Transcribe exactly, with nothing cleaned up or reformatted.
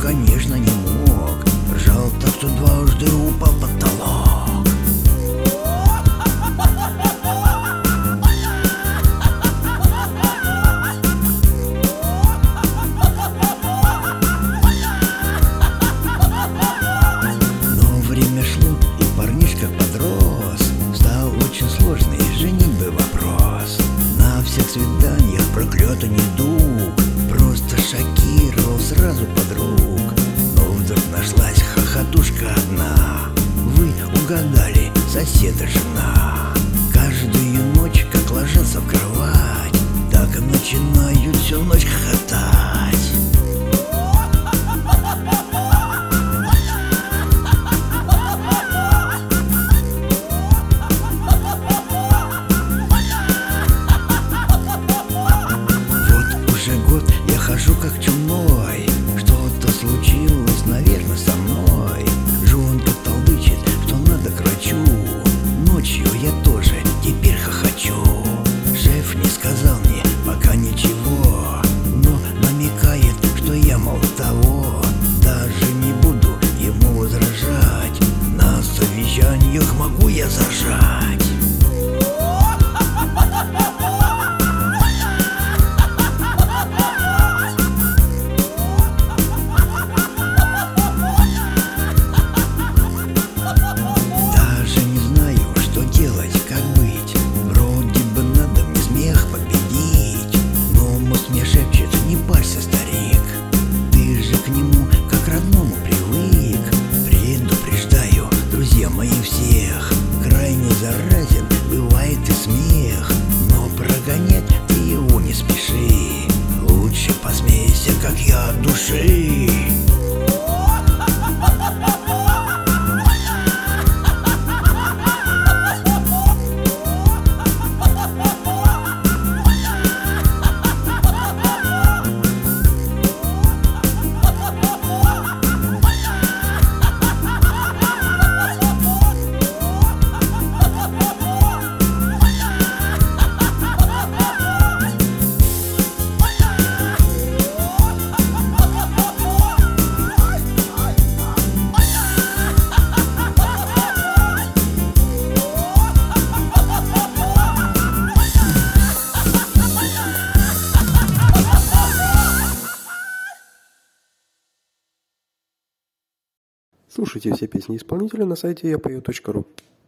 конечно, не мог. Ржал так, что дважды упал потолок. Но время шло, и парнишка подрос. Стал очень сложный женитьбы вопрос. На всех свиданиях проклятый недуг просто шокировал сразу подруг. Но вдруг нашлась хохотушка одна. Вы угадали, соседа жена. Каждую ночь, как ложатся в кровать, так и начинают всю ночь хохотать. Хожу как чумной, что-то случилось, наверное, со мной. Жонка толдычит, что надо к врачу. Ночью я тоже теперь хохочу. Шеф не сказал мне пока ничего, но намекает, что я мало того. Даже не буду ему возражать, на совещаниях могу я зажать. Заразен, бывает и смех, но прогонять ты его не спеши. Лучше посмейся, как я, от души. Слушайте все песни исполнителя на сайте я пою точка ру.